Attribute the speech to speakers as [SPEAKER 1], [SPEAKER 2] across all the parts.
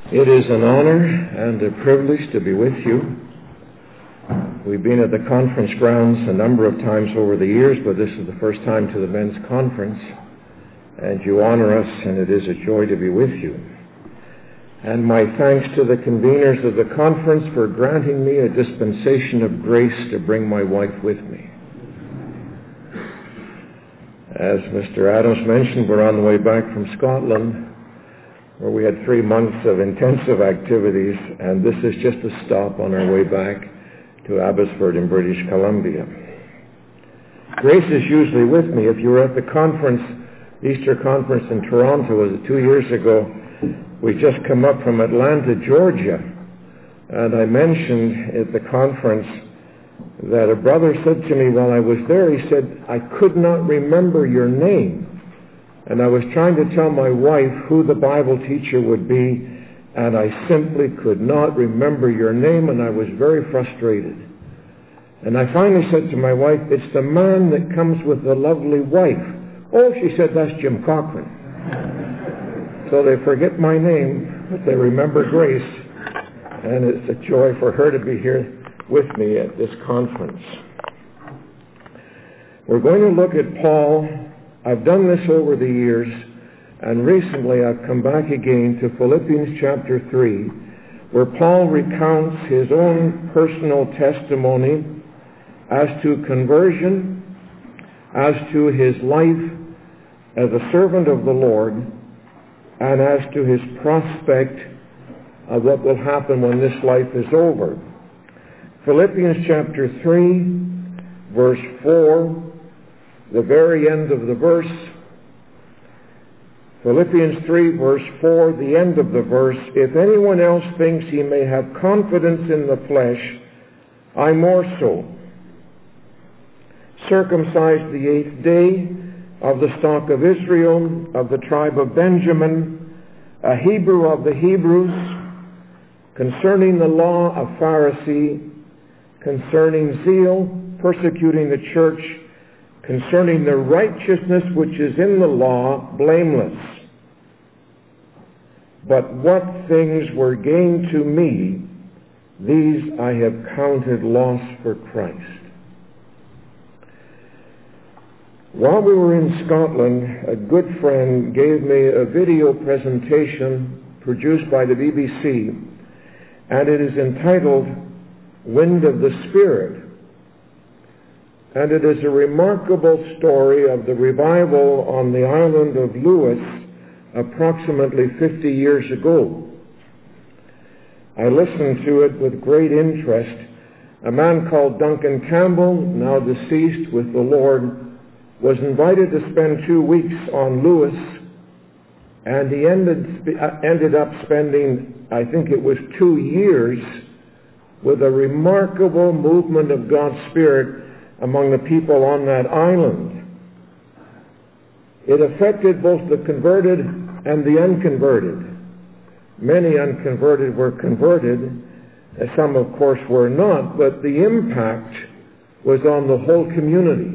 [SPEAKER 1] It is an honor and a privilege to be with you. We've been at the conference grounds a number of times over the years, but this is the first time to the men's conference, and you honor us, and it is a joy to be with you. And my thanks to the conveners of the conference for granting me a dispensation of grace to bring my wife with me. As Mr. Adams mentioned, we're on the way back from Scotland, where we had 3 months of intensive activities, and this is just a stop on our way back to Abbotsford in British Columbia. Grace is usually with me. If you were at the conference, Easter conference in Toronto, was it 2 years ago? We just come up from Atlanta, Georgia, and I mentioned at the conference that a brother said to me while I was there, he said, I could not remember your name. And I was trying to tell my wife who the Bible teacher would be, and I simply could not remember your name, and I was very frustrated. And I finally said to my wife, it's the man that comes with the lovely wife. Oh, she said, that's Jim Cochran. So they forget my name, but they remember Grace, and it's a joy for her to be here with me at this conference. We're going to look at Paul. I've done this over the years, and recently I've come back again to Philippians chapter 3, where Paul recounts his own personal testimony as to conversion, as to his life as a servant of the Lord, and as to his prospect of what will happen when this life is over. Philippians chapter 3, verse 4, the very end of the verse. Philippians 3, verse 4, the end of the verse. If anyone else thinks he may have confidence in the flesh, I more so. Circumcised the 8th day, of the stock of Israel, of the tribe of Benjamin, a Hebrew of the Hebrews, concerning the law a Pharisee, concerning zeal, persecuting the church, concerning the righteousness which is in the law, blameless. But what things were gained to me, these I have counted loss for Christ. While we were in Scotland, a good friend gave me a video presentation produced by the BBC, and it is entitled Wind of the Spirit. And it is a remarkable story of the revival on the island of Lewis approximately 50 years ago. I listened to it with great interest. A man called Duncan Campbell, now deceased with the Lord, was invited to spend 2 weeks on Lewis, and he ended up spending, I think it was 2 years, with a remarkable movement of God's Spirit among the people on that island. It affected both the converted and the unconverted. Many unconverted were converted, some of course were not, but the impact was on the whole community.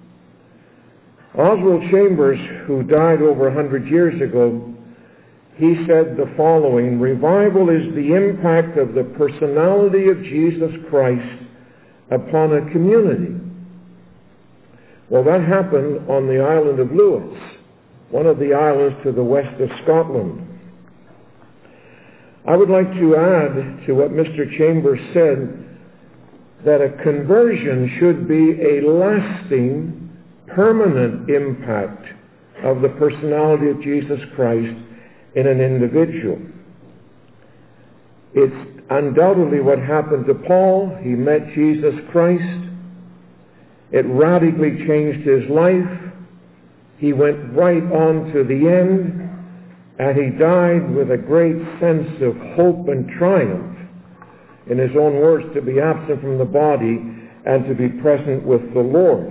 [SPEAKER 1] Oswald Chambers, who died over 100 years ago, he said the following: revival is the impact of the personality of Jesus Christ upon a community. Well, that happened on the island of Lewis, one of the islands to the west of Scotland. I would like to add to what Mr. Chambers said that a conversion should be a lasting, permanent impact of the personality of Jesus Christ in an individual. It's undoubtedly what happened to Paul. He met Jesus Christ. It radically changed his life. He went right on to the end, and he died with a great sense of hope and triumph. In his own words, to be absent from the body and to be present with the Lord.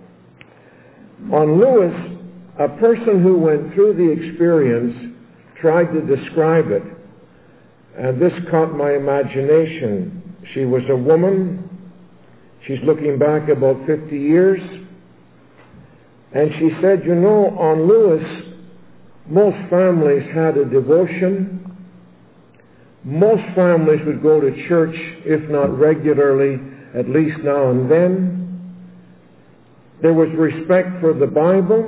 [SPEAKER 1] On Lewis, a person who went through the experience tried to describe it, and this caught my imagination. She was a woman. She's looking back about 50 years, and she said, you know, on Lewis, most families had a devotion. Most families would go to church, if not regularly, at least now and then. There was respect for the Bible.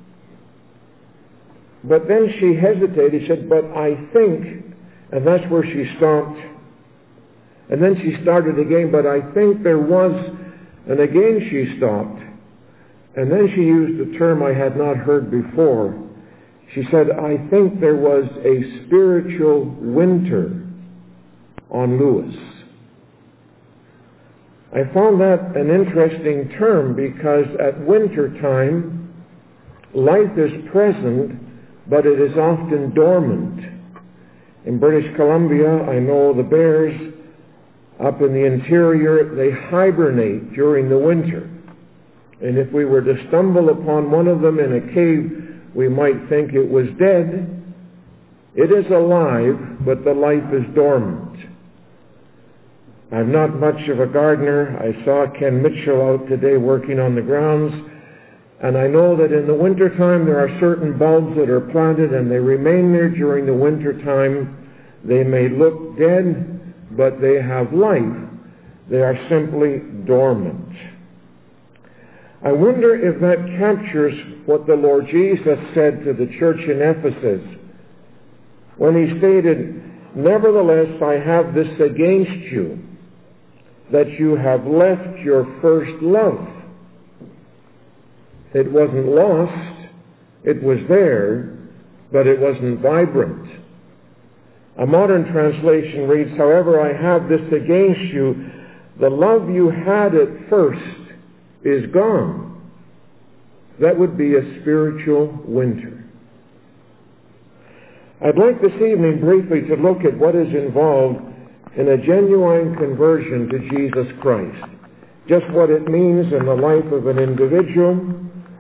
[SPEAKER 1] But then she hesitated. She said, but I think, and that's where she stopped. And then she started again, but I think there was, and again she stopped. And then she used a term I had not heard before. She said, I think there was a spiritual winter on Lewis. I found that an interesting term because at winter time, life is present, but it is often dormant. In British Columbia, I know the bears up in the interior, they hibernate during the winter. And if we were to stumble upon one of them in a cave, we might think it was dead. It is alive, but the life is dormant. I'm not much of a gardener. I saw Ken Mitchell out today working on the grounds, and I know that in the wintertime there are certain bulbs that are planted and they remain there during the wintertime. They may look dead, but they have life. They are simply dormant. I wonder if that captures what the Lord Jesus said to the church in Ephesus when he stated, nevertheless, I have this against you, that you have left your first love. It wasn't lost, it was there, but it wasn't vibrant. A modern translation reads, however, I have this against you, the love you had at first is gone. That would be a spiritual winter. I'd like this evening briefly to look at what is involved in a genuine conversion to Jesus Christ. Just what it means in the life of an individual.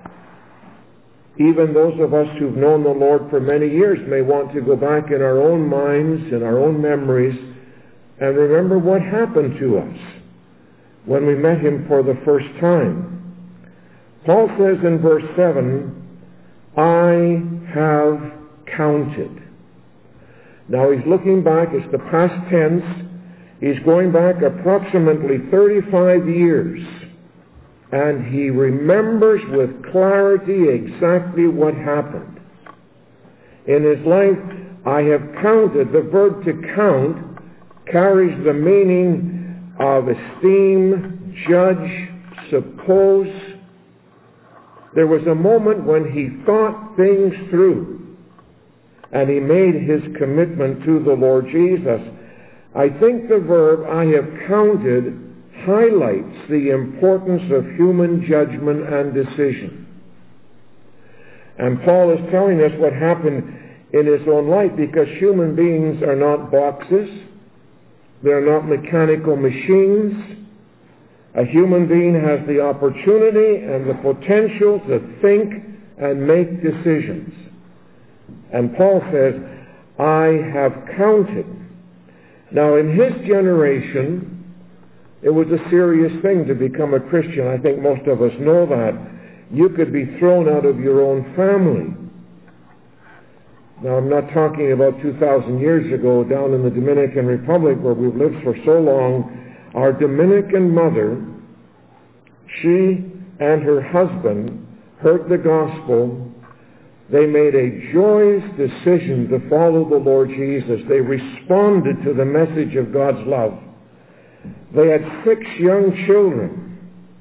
[SPEAKER 1] Even those of us who've known the Lord for many years may want to go back in our own minds, in our own memories, and remember what happened to us when we met Him for the first time. Paul says in verse 7, I have counted. Now he's looking back, it's the past tense. He's going back approximately 35 years. And he remembers with clarity exactly what happened. In his life, I have counted. The verb to count carries the meaning of esteem, judge, suppose. There was a moment when he thought things through, and he made his commitment to the Lord Jesus. I think the verb, I have counted, highlights the importance of human judgment and decision. And Paul is telling us what happened in his own life, because human beings are not boxes. They're not mechanical machines. A human being has the opportunity and the potential to think and make decisions. And Paul says, I have counted. Now, in his generation, it was a serious thing to become a Christian. I think most of us know that. You could be thrown out of your own family. Now, I'm not talking about 2,000 years ago down in the Dominican Republic where we've lived for so long. Our Dominican mother, she and her husband heard the gospel. They made a joyous decision to follow the Lord Jesus. They responded to the message of God's love. They had 6 young children.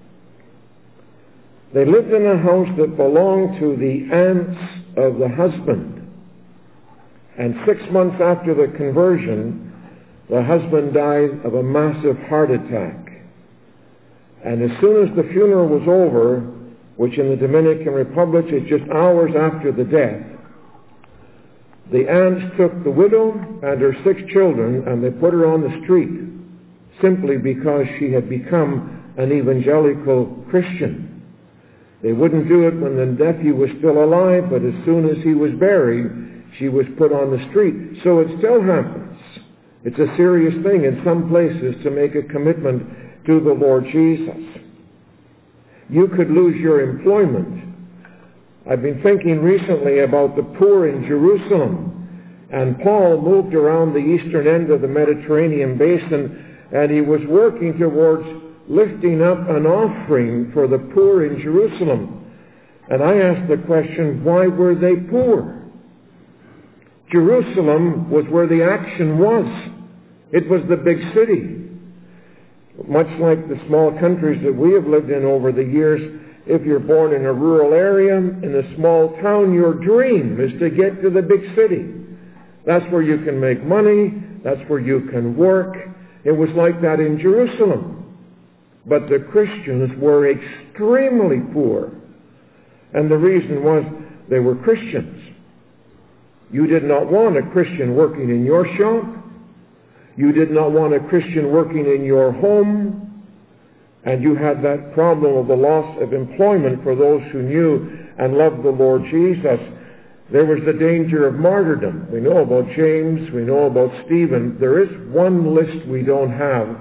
[SPEAKER 1] They lived in a house that belonged to the aunts of the husband. And 6 months after the conversion, the husband died of a massive heart attack. And as soon as the funeral was over, which in the Dominican Republic is just hours after the death, the aunts took the widow and her 6 children and they put her on the street, simply because she had become an evangelical Christian. They wouldn't do it when the nephew was still alive, but as soon as he was buried, she was put on the street. So it still happens. It's a serious thing in some places to make a commitment to the Lord Jesus. You could lose your employment. I've been thinking recently about the poor in Jerusalem And Paul moved around the eastern end of the Mediterranean basin, and he was working towards lifting up an offering for the poor in Jerusalem. And I asked the question, why were they poor? Jerusalem was where the action was. It was the big city. Much like the small countries that we have lived in over the years, if you're born in a rural area, in a small town, your dream is to get to the big city. That's where you can make money. That's where you can work. It was like that in Jerusalem. But the Christians were extremely poor. And the reason was they were Christians. You did not want a Christian working in your shop. You did not want a Christian working in your home. And you had that problem of the loss of employment for those who knew and loved the Lord Jesus. There was the danger of martyrdom. We know about James. We know about Stephen. There is one list we don't have.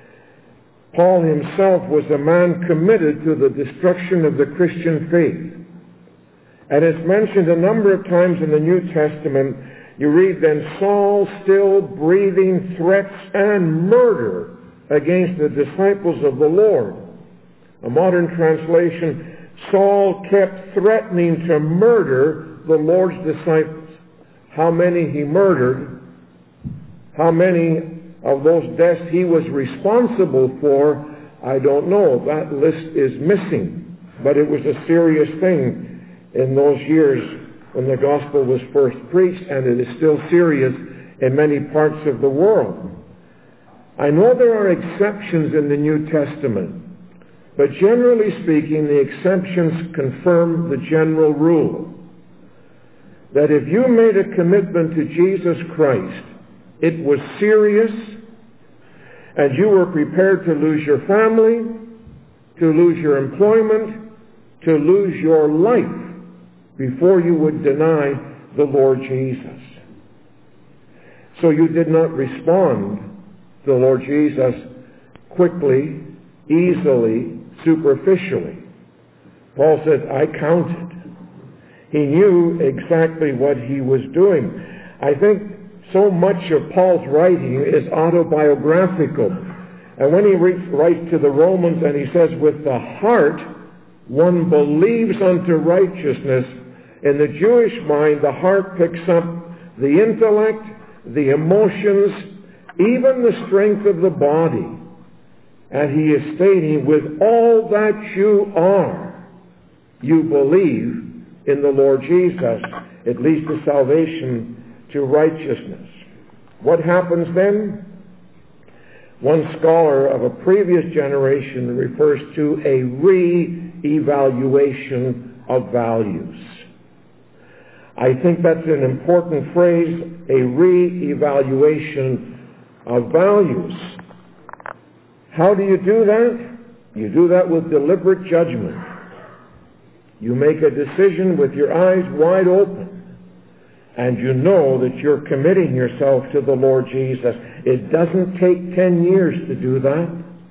[SPEAKER 1] Paul himself was a man committed to the destruction of the Christian faith. And it's mentioned a number of times in the New Testament. You read, then Saul still breathing threats and murder against the disciples of the Lord. A modern translation, Saul kept threatening to murder the Lord's disciples. How many he murdered, how many of those deaths he was responsible for, I don't know. That list is missing. But it was a serious thing in those years when the gospel was first preached, and it is still serious in many parts of the world. I know there are exceptions in the New Testament, but generally speaking, the exceptions confirm the general rule that if you made a commitment to Jesus Christ, it was serious, and you were prepared to lose your family, to lose your employment, to lose your life before you would deny the Lord Jesus. So you did not respond to the Lord Jesus quickly, easily, superficially. Paul said, I counted. He knew exactly what he was doing. I think so much of Paul's writing is autobiographical. And when he writes to the Romans and he says, with the heart one believes unto righteousness, in the Jewish mind, the heart picks up the intellect, the emotions, even the strength of the body. And he is stating, with all that you are, you believe in the Lord Jesus. It leads to salvation, to righteousness. What happens then? One scholar of a previous generation refers to a re-evaluation of values. I think that's an important phrase, a re-evaluation of values. How do you do that? You do that with deliberate judgment. You make a decision with your eyes wide open, and you know that you're committing yourself to the Lord Jesus. It doesn't take 10 years to do that.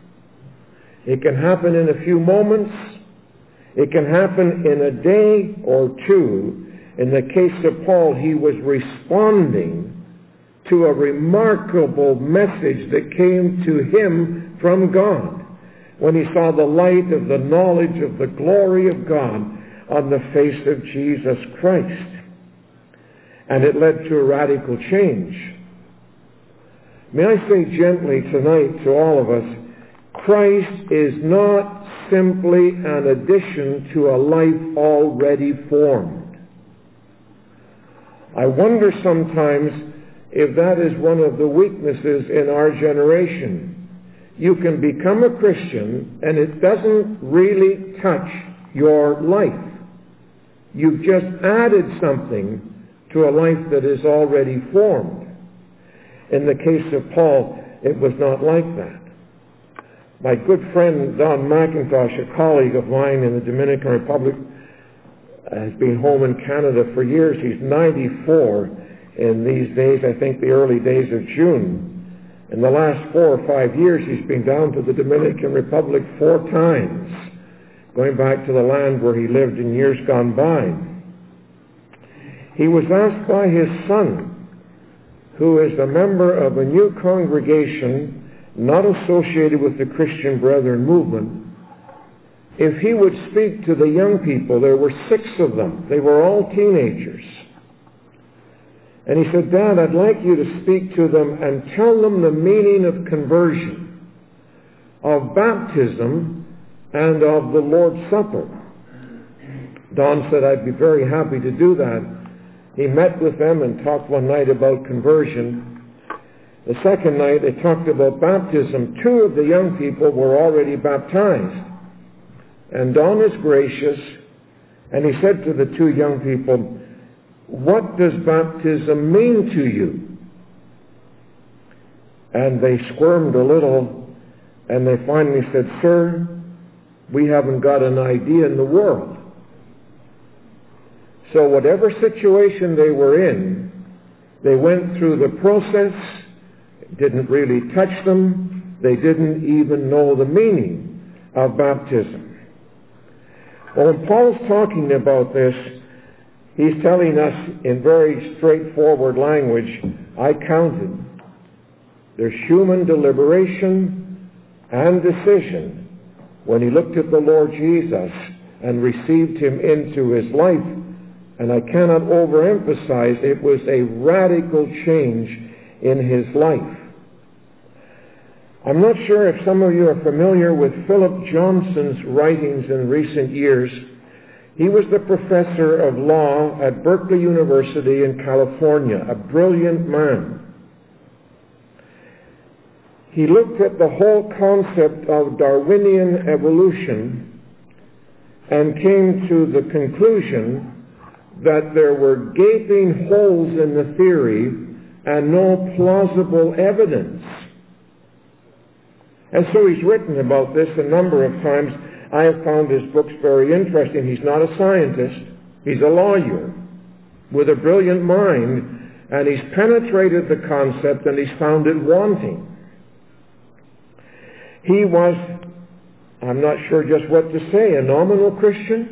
[SPEAKER 1] It can happen in a few moments. It can happen in a day or two. In the case of Paul, he was responding to a remarkable message that came to him from God when he saw the light of the knowledge of the glory of God on the face of Jesus Christ. And it led to a radical change. May I say gently tonight to all of us, Christ is not simply an addition to a life already formed. I wonder sometimes if that is one of the weaknesses in our generation. You can become a Christian and it doesn't really touch your life. You've just added something to a life that is already formed. In the case of Paul, it was not like that. My good friend Don McIntosh, a colleague of mine in the Dominican Republic, has been home in Canada for years. He's 94 in these days, I think the early days of June. In the last 4 or 5 years, he's been down to the Dominican Republic 4 times, going back to the land where he lived in years gone by. He was asked by his son who is a member of a new congregation not associated with the Christian Brethren movement, if he would speak to the young people. There were 6 of them. They were all teenagers. And he said, Dad, I'd like you to speak to them and tell them the meaning of conversion, of baptism, and of the Lord's Supper. Don said, I'd be very happy to do that. He met with them and talked one night about conversion. The second night, they talked about baptism. 2 of the young people were already baptized. And Don is gracious, and he said to the 2 young people, what does baptism mean to you? And they squirmed a little, and they finally said, Sir, we haven't got an idea in the world. So whatever situation they were in, they went through the process. It didn't really touch them. They didn't even know the meaning of baptism. Well, when Paul's talking about this, he's telling us in very straightforward language, I counted. There's human deliberation and decision when he looked at the Lord Jesus and received him into his life. And I cannot overemphasize, it was a radical change in his life. I'm not sure if some of you are familiar with Philip Johnson's writings in recent years. He was the professor of law at Berkeley University in California, a brilliant man. He looked at the whole concept of Darwinian evolution and came to the conclusion that there were gaping holes in the theory and no plausible evidence. And so he's written about this a number of times. I have found his books very interesting. He's not a scientist. He's a lawyer with a brilliant mind, and he's penetrated the concept and he's found it wanting. He was, I'm not sure just what to say, a nominal Christian.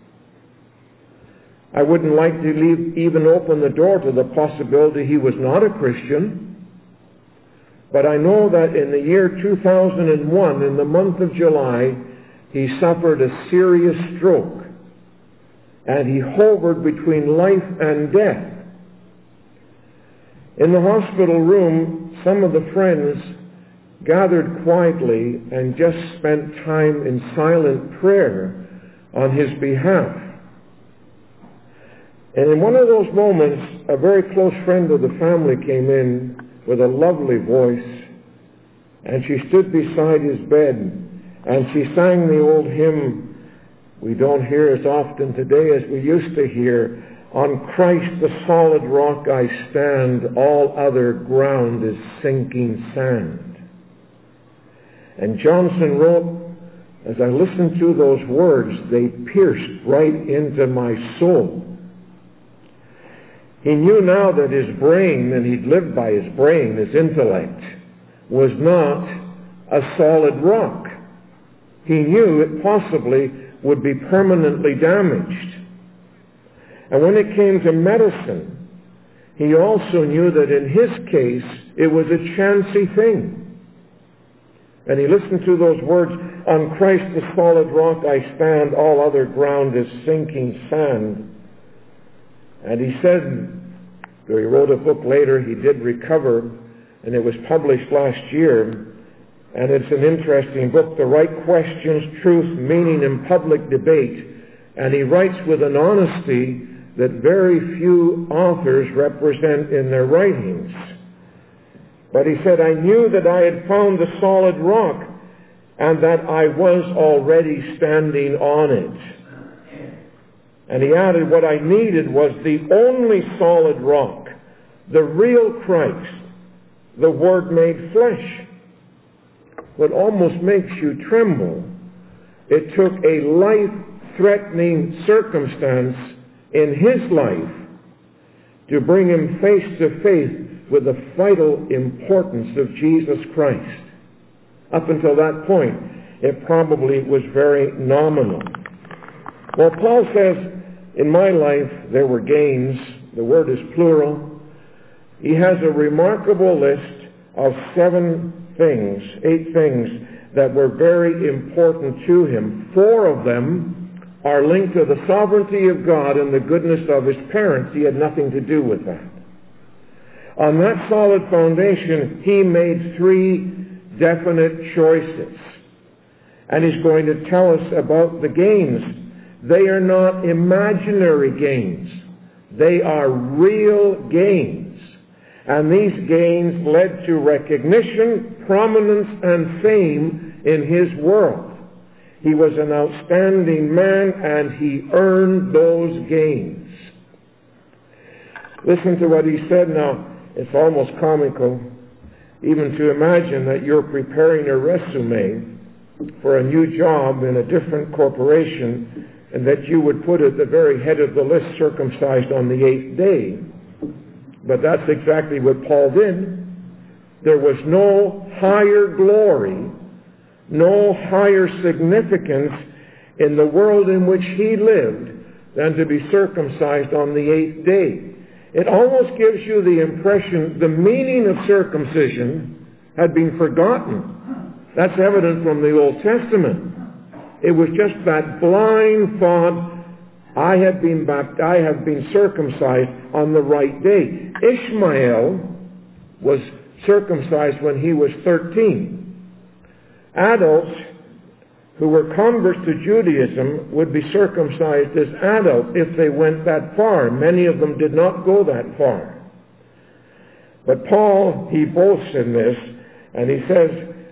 [SPEAKER 1] I wouldn't like to even open the door to the possibility he was not a Christian. But I know that in the year 2001, in the month of July, he suffered a serious stroke. And he hovered between life and death. In the hospital room, some of the friends gathered quietly and just spent time in silent prayer on his behalf. And in one of those moments, a very close friend of the family came in with a lovely voice, and she stood beside his bed, and she sang the old hymn we don't hear as often today as we used to hear, On Christ the solid rock I stand, all other ground is sinking sand. And Johnson wrote, as I listened to those words, they pierced right into my soul. He knew now that his brain, and he'd lived by his brain, his intellect, was not a solid rock. He knew it possibly would be permanently damaged. And when it came to medicine, he also knew that in his case, it was a chancy thing. And he listened to those words, On Christ the solid rock I stand, all other ground is sinking sand. And he said, he wrote a book later, he did recover, and it was published last year, and it's an interesting book, The Right Questions, Truth, Meaning, and Public Debate. And he writes with an honesty that very few authors represent in their writings. But he said, I knew that I had found the solid rock, and that I was already standing on it. And he added, what I needed was the only solid rock, the real Christ, the Word made flesh. What almost makes you tremble, it took a life-threatening circumstance in his life to bring him face to face with the vital importance of Jesus Christ. Up until that point, it probably was very nominal. Well, Paul says, in my life there were gains. The word is plural. he has a remarkable list of 8 things that were very important to him. 4 of them are linked to the sovereignty of God and the goodness of his parents. He had nothing to do with that. On that solid foundation, he made 3 definite choices. And he's going to tell us about the gains. They are not imaginary gains. They are real gains. And these gains led to recognition, prominence, and fame in his world. He was an outstanding man, and he earned those gains. Listen to what he said now. It's almost comical even to imagine that you're preparing a resume for a new job in a different corporation, and that you would put at the very head of the list, circumcised on the 8th day. But that's exactly what Paul did. There was no higher glory, no higher significance in the world in which he lived than to be circumcised on the 8th day. It almost gives you the impression the meaning of circumcision had been forgotten. That's evident from the Old Testament. It was just that blind thought, I have been circumcised on the right day. Ishmael was circumcised when he was 13. Adults who were converts to Judaism would be circumcised as adults if they went that far. Many of them did not go that far. But Paul, he boasts in this, and he says,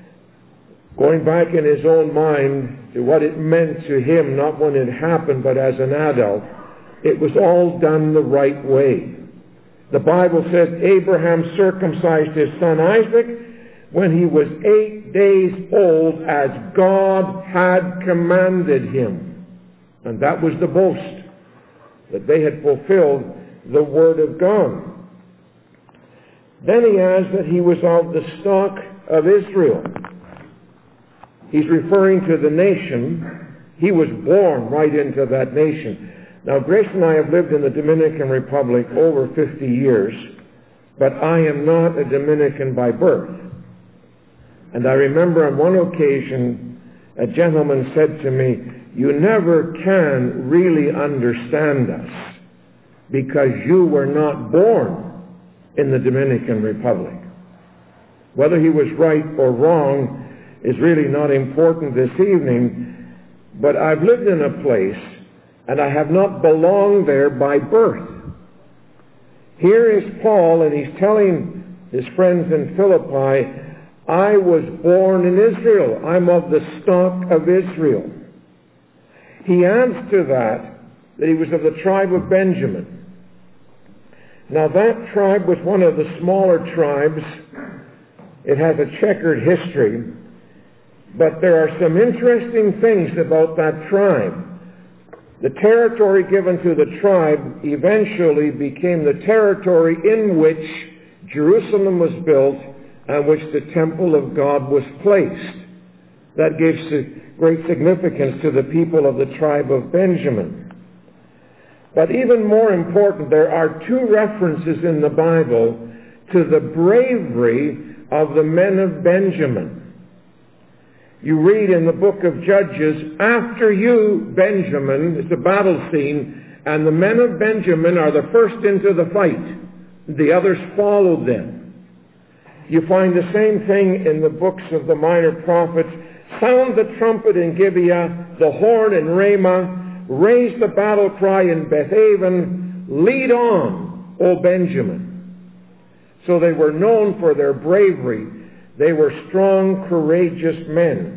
[SPEAKER 1] going back in his own mind to what it meant to him, not when it happened, but as an adult, it was all done the right way. The Bible says Abraham circumcised his son Isaac when he was 8 days old, as God had commanded him. And that was the boast, that they had fulfilled the word of God. Then he adds that he was of the stock of Israel. He's referring to the nation. He was born right into that nation. Now, Grace and I have lived in the Dominican Republic over 50 years, but I am not a Dominican by birth. And I remember on one occasion, a gentleman said to me, "You never can really understand us because you were not born in the Dominican Republic." Whether he was right or wrong is really not important this evening, but I've lived in a place and I have not belonged there by birth. Here is Paul, and he's telling his friends in Philippi, I was born in Israel. I'm of the stock of Israel. He adds to that he was of the tribe of Benjamin. Now that tribe was one of the smaller tribes. It has a checkered history. But there are some interesting things about that tribe. The territory given to the tribe eventually became the territory in which Jerusalem was built and which the temple of God was placed. That gives great significance to the people of the tribe of Benjamin. But even more important, there are 2 references in the Bible to the bravery of the men of Benjamin. You read in the book of Judges, after you, Benjamin, it's a battle scene, and the men of Benjamin are the first into the fight. The others followed them. You find the same thing in the books of the minor prophets. Sound the trumpet in Gibeah, the horn in Ramah, raise the battle cry in Bethaven, lead on, O Benjamin. So they were known for their bravery. They were strong, courageous men.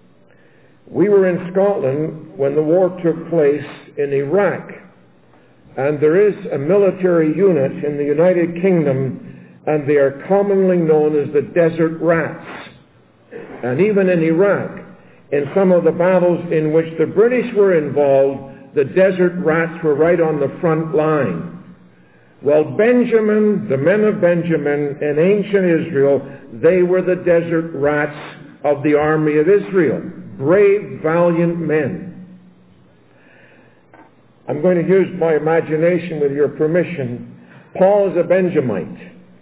[SPEAKER 1] We were in Scotland when the war took place in Iraq. And there is a military unit in the United Kingdom, and they are commonly known as the Desert Rats. And even in Iraq, in some of the battles in which the British were involved, the Desert Rats were right on the front line. Well, Benjamin, the men of Benjamin in ancient Israel, they were the Desert Rats of the army of Israel. Brave, valiant men. I'm going to use my imagination with your permission. Paul is a Benjamite.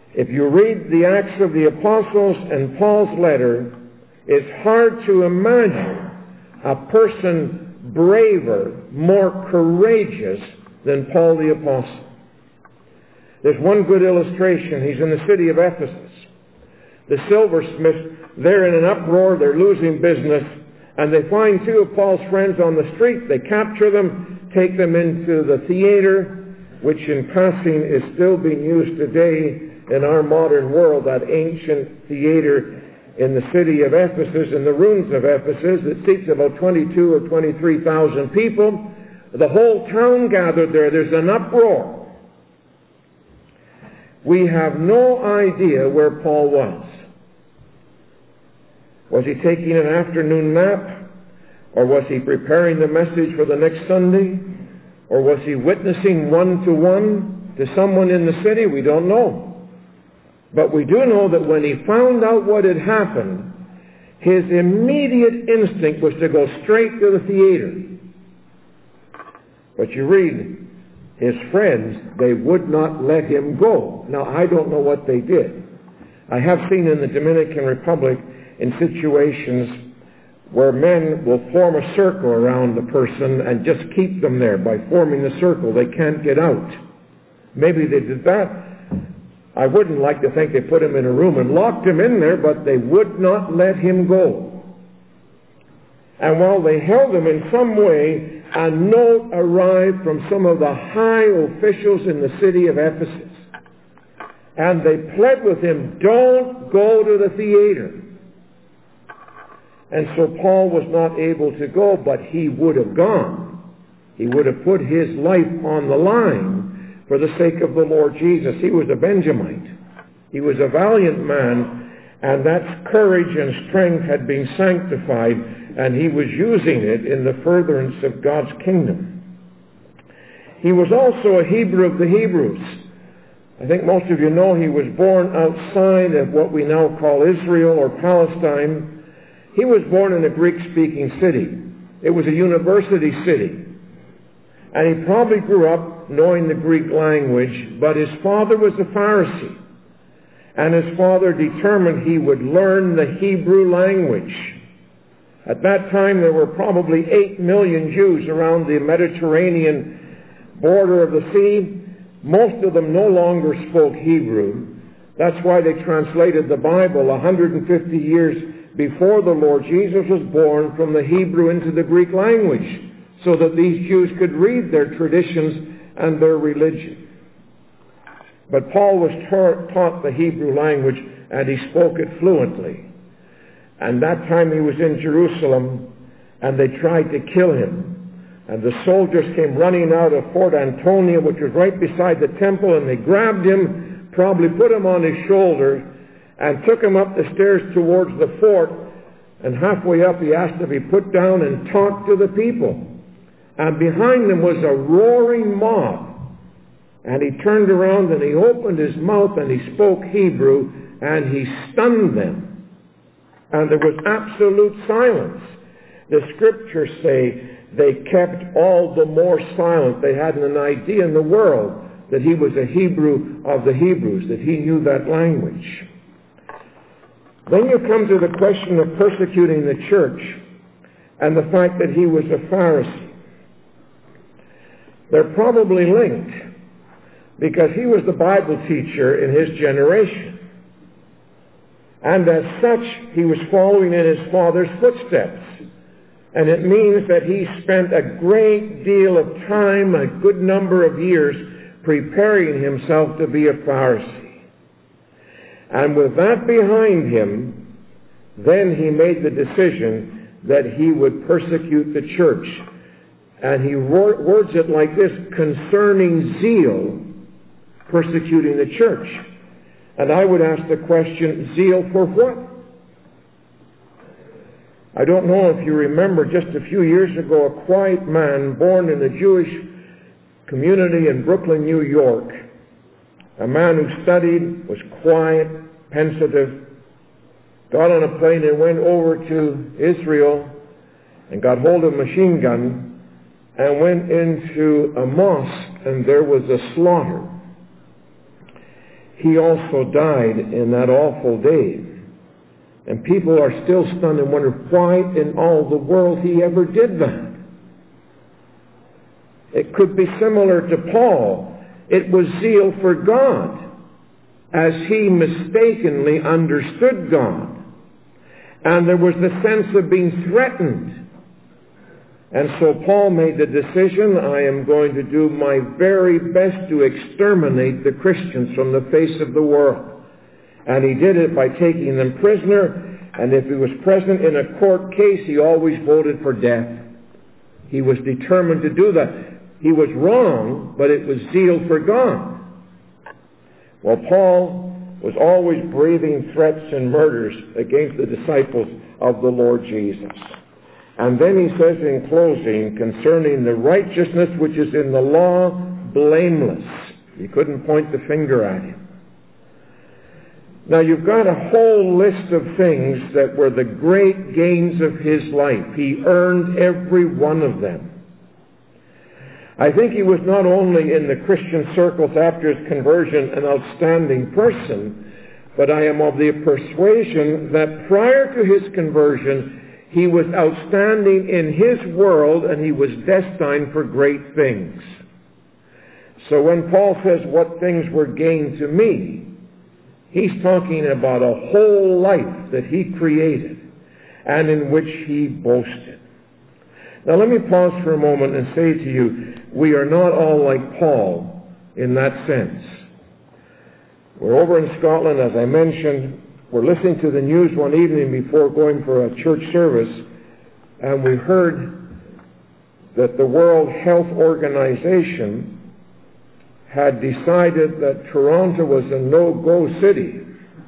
[SPEAKER 1] If you read the Acts of the Apostles and Paul's letter, it's hard to imagine a person braver, more courageous than Paul the Apostle. There's one good illustration. He's in the city of Ephesus. The silversmiths, they're in an uproar, they're losing business, and they find two of Paul's friends on the street. They capture them, take them into the theater, which in passing is still being used today in our modern world, that ancient theater in the city of Ephesus, in the ruins of Ephesus, that seats about 22 or 23,000 people. The whole town gathered there. There's an uproar. We have no idea where Paul was. Was he taking an afternoon nap? Or was he preparing the message for the next Sunday? Or was he witnessing one-to-one to someone in the city? We don't know. But we do know that when he found out what had happened, his immediate instinct was to go straight to the theater. But you read, his friends, they would not let him go. Now, I don't know what they did. I have seen in the Dominican Republic in situations where men will form a circle around the person and just keep them there by forming the circle. They can't get out. Maybe they did that. I wouldn't like to think they put him in a room and locked him in there, but they would not let him go. And while they held him in some way, a note arrived from some of the high officials in the city of Ephesus. And they pled with him, don't go to the theater. And so Paul was not able to go, but he would have gone. He would have put his life on the line for the sake of the Lord Jesus. He was a Benjamite. He was a valiant man, and that courage and strength had been sanctified, and he was using it in the furtherance of God's kingdom. He was also a Hebrew of the Hebrews. I think most of you know he was born outside of what we now call Israel or Palestine. He was born in a Greek-speaking city. It was a university city. And he probably grew up knowing the Greek language, but his father was a Pharisee. And his father determined he would learn the Hebrew language. At that time, there were probably 8 million Jews around the Mediterranean border of the sea. Most of them no longer spoke Hebrew. That's why they translated the Bible 150 years before the Lord Jesus was born from the Hebrew into the Greek language, so that these Jews could read their traditions and their religion. But Paul was taught the Hebrew language, and he spoke it fluently. And that time he was in Jerusalem, and they tried to kill him. And the soldiers came running out of Fort Antonia, which was right beside the temple, and they grabbed him, probably put him on his shoulder, and took him up the stairs towards the fort. And halfway up he asked to be put down and talk to the people. And behind them was a roaring mob. And he turned around and he opened his mouth and he spoke Hebrew and he stunned them. And there was absolute silence. The scriptures say they kept all the more silent. They hadn't an idea in the world that he was a Hebrew of the Hebrews, that he knew that language. Then you come to the question of persecuting the church and the fact that he was a Pharisee. They're probably linked because he was the Bible teacher in his generation. And as such, he was following in his father's footsteps. And it means that he spent a great deal of time, a good number of years, preparing himself to be a Pharisee. And with that behind him, then he made the decision that he would persecute the church. And he words it like this: concerning zeal, persecuting the church. And I would ask the question, zeal for what? I don't know if you remember, just a few years ago, a quiet man born in the Jewish community in Brooklyn, New York. A man who studied, was quiet, pensive, got on a plane and went over to Israel and got hold of a machine gun and went into a mosque, and there was a slaughter. he also died in that awful day. And people are still stunned and wonder why in all the world he ever did that. It could be similar to Paul. It was zeal for God, as he mistakenly understood God. And there was the sense of being threatened. And so Paul made the decision, I am going to do my very best to exterminate the Christians from the face of the world. And he did it by taking them prisoner, and if he was present in a court case, he always voted for death. He was determined to do that. He was wrong, but it was zeal for God. Well, Paul was always braving threats and murders against the disciples of the Lord Jesus. And then he says in closing, concerning the righteousness which is in the law, blameless. He couldn't point the finger at him. Now you've got a whole list of things that were the great gains of his life. He earned every one of them. I think he was not only in the Christian circles after his conversion an outstanding person, but I am of the persuasion that prior to his conversion, he was outstanding in his world and he was destined for great things. So when Paul says what things were gained to me, he's talking about a whole life that he created and in which he boasted. Now let me pause for a moment and say to you, we are not all like Paul in that sense. We're over in Scotland, as I mentioned. We're listening to the news one evening before going for a church service, and we heard that the World Health Organization had decided that Toronto was a no-go city.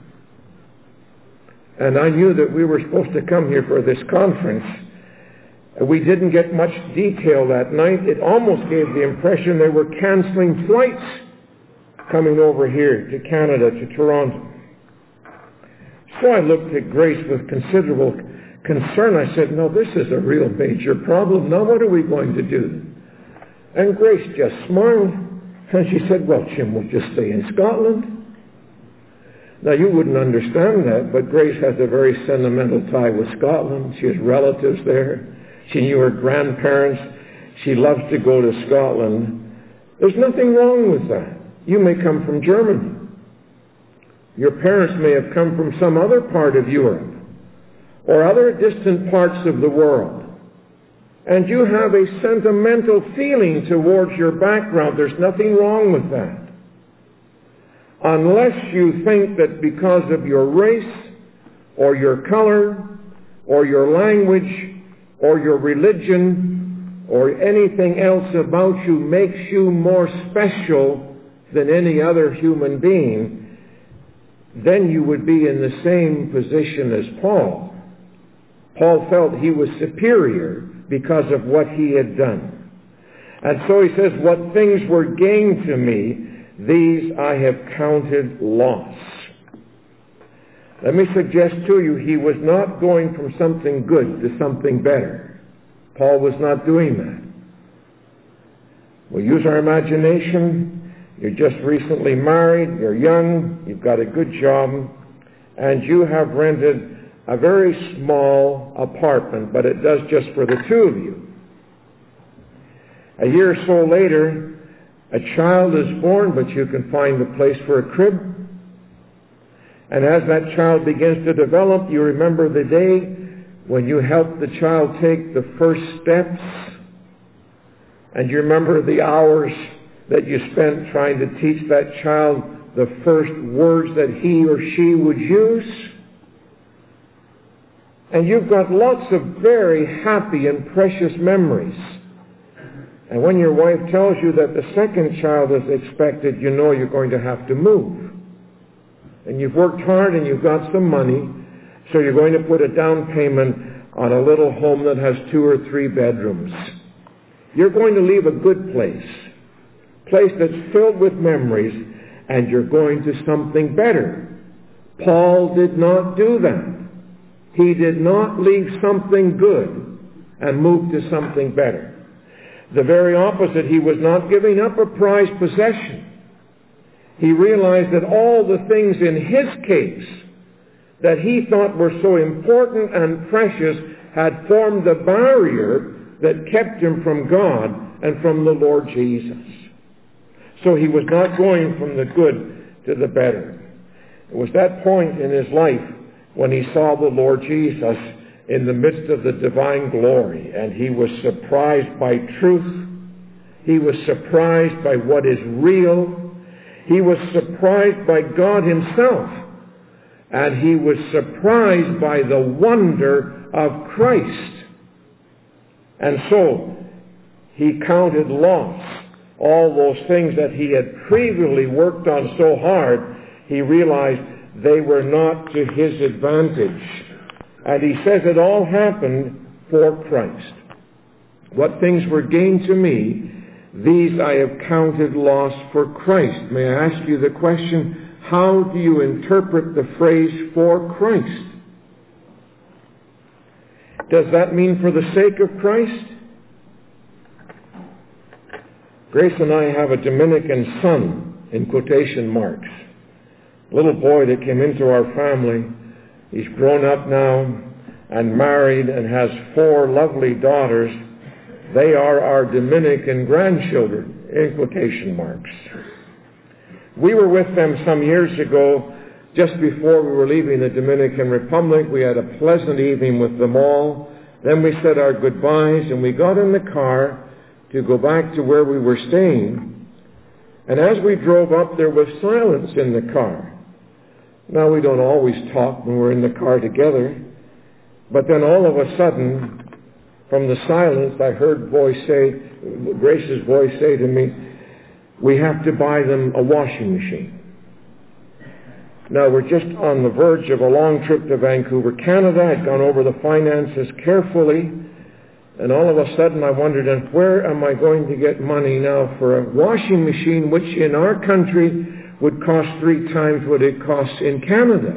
[SPEAKER 1] And I knew that we were supposed to come here for this conference. We didn't get much detail that night. It almost gave the impression they were canceling flights coming over here to Canada, to Toronto. So I looked at Grace with considerable concern. I said, no, this is a real major problem. Now what are we going to do? And Grace just smiled. And she said, well, Jim, we'll just stay in Scotland. Now, you wouldn't understand that, but Grace has a very sentimental tie with Scotland. She has relatives there. She knew her grandparents. She loves to go to Scotland. There's nothing wrong with that. You may come from Germany. Your parents may have come from some other part of Europe or other distant parts of the world. And you have a sentimental feeling towards your background. There's nothing wrong with that. Unless you think that because of your race or your color or your language or your religion or anything else about you makes you more special than any other human being, then you would be in the same position as Paul. Paul felt he was superior because of what he had done. And so he says, what things were gained to me, these I have counted loss. Let me suggest to you, he was not going from something good to something better. Paul was not doing that. We'll use our imagination. You're just recently married, you're young, you've got a good job, and you have rented a very small apartment, but it does just for the two of you. A year or so later, a child is born, but you can find a place for a crib. And as that child begins to develop, you remember the day when you helped the child take the first steps. And you remember the hours that you spent trying to teach that child the first words that he or she would use. And you've got lots of very happy and precious memories. And when your wife tells you that the second child is expected, you know you're going to have to move. And you've worked hard and you've got some money, so you're going to put a down payment on a little home that has 2 or 3 bedrooms. You're going to leave a good place that's filled with memories, and you're going to something better. Paul did not do that. He did not leave something good and move to something better. The very opposite, he was not giving up a prized possession. he realized that all the things in his case that he thought were so important and precious had formed the barrier that kept him from God and from the Lord Jesus. So he was not going from the good to the better. It was that point in his life when he saw the Lord Jesus in the midst of the divine glory, and he was surprised by truth. He was surprised by what is real. He was surprised by God himself. And he was surprised by the wonder of Christ. And so he counted loss. All those things that he had previously worked on so hard, he realized they were not to his advantage. And he says it all happened for Christ. What things were gained to me, these I have counted loss for Christ. May I ask you the question, how do you interpret the phrase "for Christ"? Does that mean for the sake of Christ? Grace and I have a Dominican son, in quotation marks. A little boy that came into our family. He's grown up now and married and has 4 lovely daughters. They are our Dominican grandchildren, in quotation marks. We were with them some years ago, just before we were leaving the Dominican Republic. We had a pleasant evening with them all. Then we said our goodbyes, and we got in the car to go back to where we were staying. And as we drove up, there was silence in the car. Now, we don't always talk when we're in the car together. But then all of a sudden, from the silence, I heard Grace's voice say to me, "We have to buy them a washing machine." Now, we're just on the verge of a long trip to Vancouver, Canada. I'd gone over the finances carefully. And all of a sudden I wondered, and where am I going to get money now for a washing machine which in our country would cost 3 times what it costs in Canada?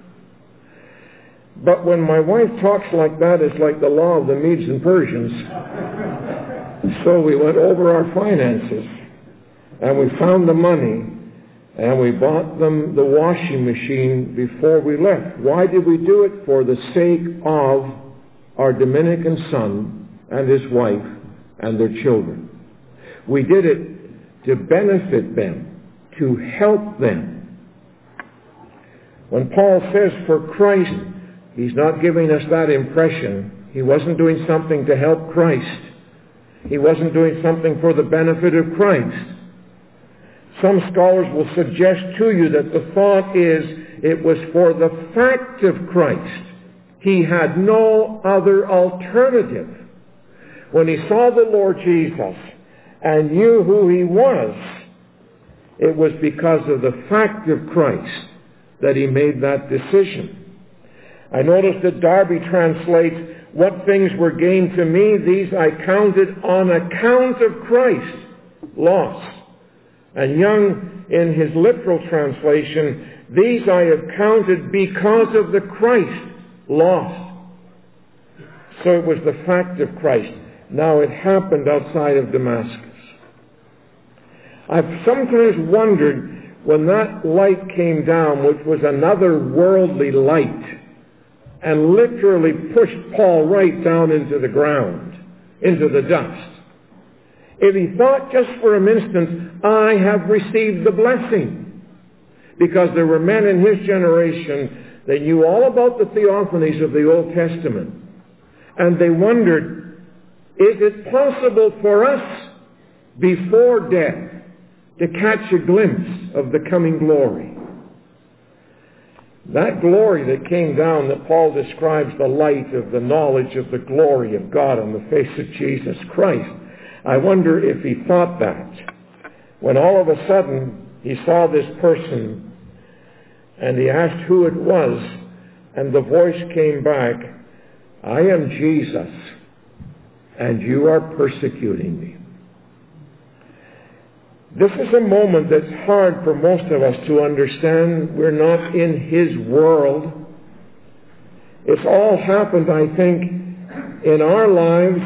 [SPEAKER 1] But when my wife talks like that, it's like the law of the Medes and Persians. So we went over our finances, and we found the money, and we bought them the washing machine before we left. Why did we do it? For the sake of our Dominican son and his wife and their children. We did it to benefit them, to help them. When Paul says for Christ, he's not giving us that impression. He wasn't doing something to help Christ. He wasn't doing something for the benefit of Christ. Some scholars will suggest to you that the thought is it was for the fact of Christ. He had no other alternative. When he saw the Lord Jesus and knew who he was, it was because of the fact of Christ that he made that decision. I noticed that Darby translates, "What things were gained to me, these I counted on account of Christ, loss." And Young, in his literal translation, "These I have counted because of the Christ, loss." So it was the fact of Christ. Now it happened outside of Damascus. I've sometimes wondered when that light came down, which was another worldly light, and literally pushed Paul right down into the ground, into the dust. If he thought just for an instant, "I have received the blessing," because there were men in his generation that knew all about the theophanies of the Old Testament, and they wondered, is it possible for us before death to catch a glimpse of the coming glory? That glory that came down, that Paul describes the light of the knowledge of the glory of God on the face of Jesus Christ. I wonder if he thought that when all of a sudden he saw this person and he asked who it was, and the voice came back, "I am Jesus, and you are persecuting me." This is a moment that's hard for most of us to understand. We're not in his world. It's all happened, I think, in our lives,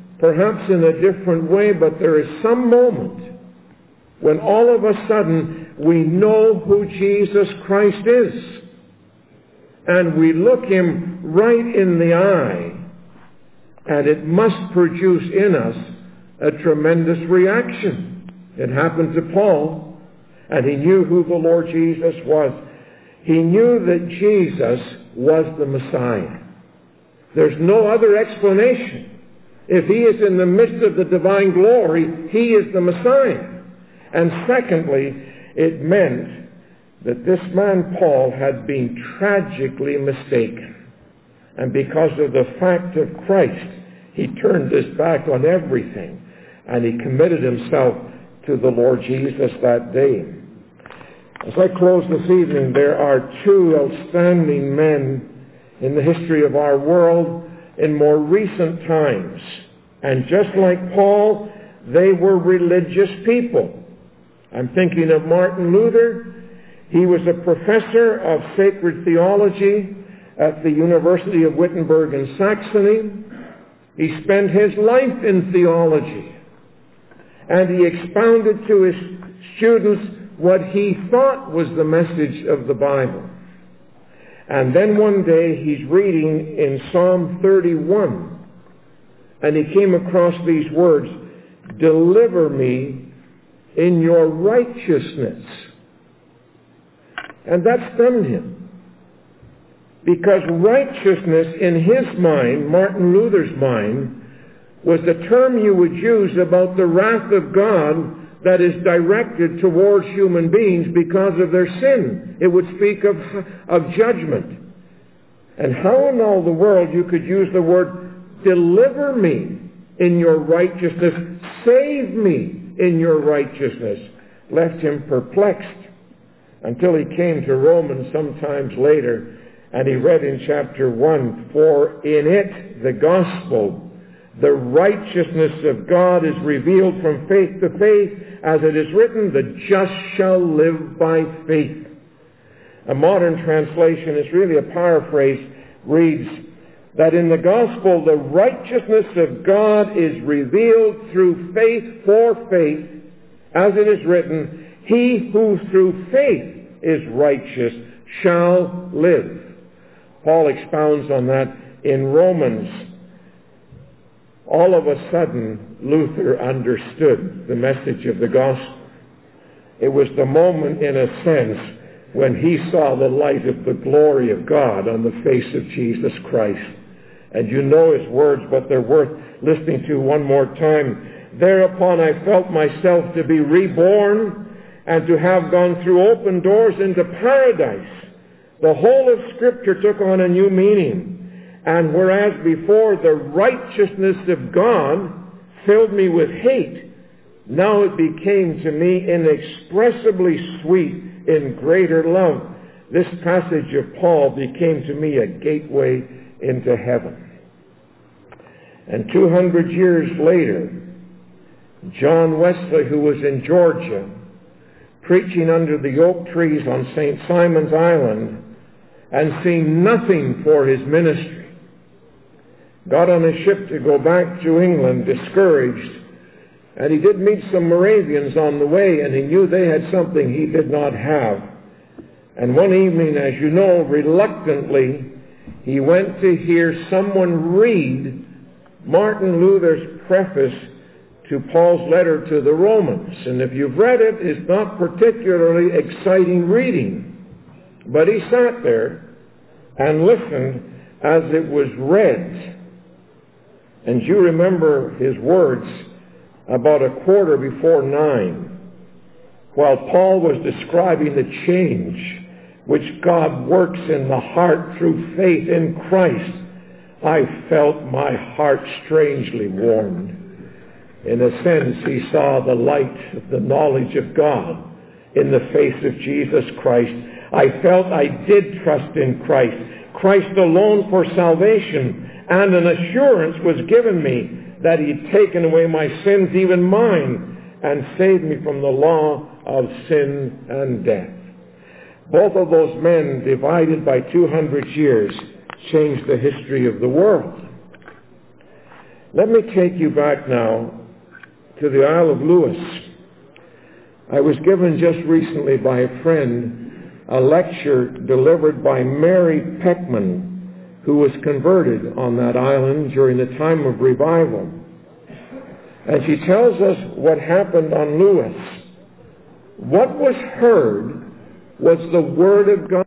[SPEAKER 1] perhaps in a different way, but there is some moment when all of a sudden we know who Jesus Christ is. And we look him right in the eye, and it must produce in us a tremendous reaction. It happened to Paul, and he knew who the Lord Jesus was. He knew that Jesus was the Messiah. There's no other explanation. If he is in the midst of the divine glory, he is the Messiah. And secondly, it meant that this man Paul had been tragically mistaken. And because of the fact of Christ, he turned his back on everything, and he committed himself to the Lord Jesus that day. As I close this evening, there are two outstanding men in the history of our world in more recent times. And just like Paul, they were religious people. I'm thinking of Martin Luther. He was a professor of sacred theology at the University of Wittenberg in Saxony. He spent his life in theology, and he expounded to his students what he thought was the message of the Bible. And then one day he's reading in Psalm 31, and he came across these words, "Deliver me in your righteousness." And that stunned him. Because righteousness in his mind, Martin Luther's mind, was the term you would use about the wrath of God that is directed towards human beings because of their sin. It would speak of judgment. And how in all the world you could use the word, "Deliver me in your righteousness, save me in your righteousness," left him perplexed until he came to Romans sometimes later, and he read in chapter 1, "For in it, the gospel, the righteousness of God is revealed from faith to faith, as it is written, the just shall live by faith." A modern translation is really a paraphrase, reads that in the gospel, the righteousness of God is revealed through faith for faith, as it is written, "He who through faith is righteous shall live." Paul expounds on that in Romans. All of a sudden, Luther understood the message of the gospel. It was the moment, in a sense, when he saw the light of the glory of God on the face of Jesus Christ. And you know his words, but they're worth listening to one more time. "Thereupon I felt myself to be reborn and to have gone through open doors into paradise. The whole of Scripture took on a new meaning. And whereas before the righteousness of God filled me with hate, now it became to me inexpressibly sweet in greater love." This passage of Paul became to me a gateway into heaven. And 200 years later, John Wesley, who was in Georgia, preaching under the oak trees on St. Simon's Island, and seeing nothing for his ministry, got on a ship to go back to England discouraged, and he did meet some Moravians on the way, and he knew they had something he did not have. And one evening, as you know, reluctantly, he went to hear someone read Martin Luther's preface to Paul's letter to the Romans. And if you've read it, it's not particularly exciting reading. But he sat there and listened as it was read. And you remember his words about 9:15, while Paul was describing the change which God works in the heart through faith in Christ. I felt my heart strangely warmed. In a sense, he saw the light of the knowledge of God in the face of Jesus Christ. I felt I did trust in Christ, Christ alone for salvation, and an assurance was given me that he'd taken away my sins, even mine, and saved me from the law of sin and death. Both of those men, divided by 200 years, changed the history of the world. Let me take you back now to the Isle of Lewis. I was given just recently by a friend a lecture delivered by Mary Peckman, who was converted on that island during the time of revival. And she tells us what happened on Lewis. What was heard was the Word of God.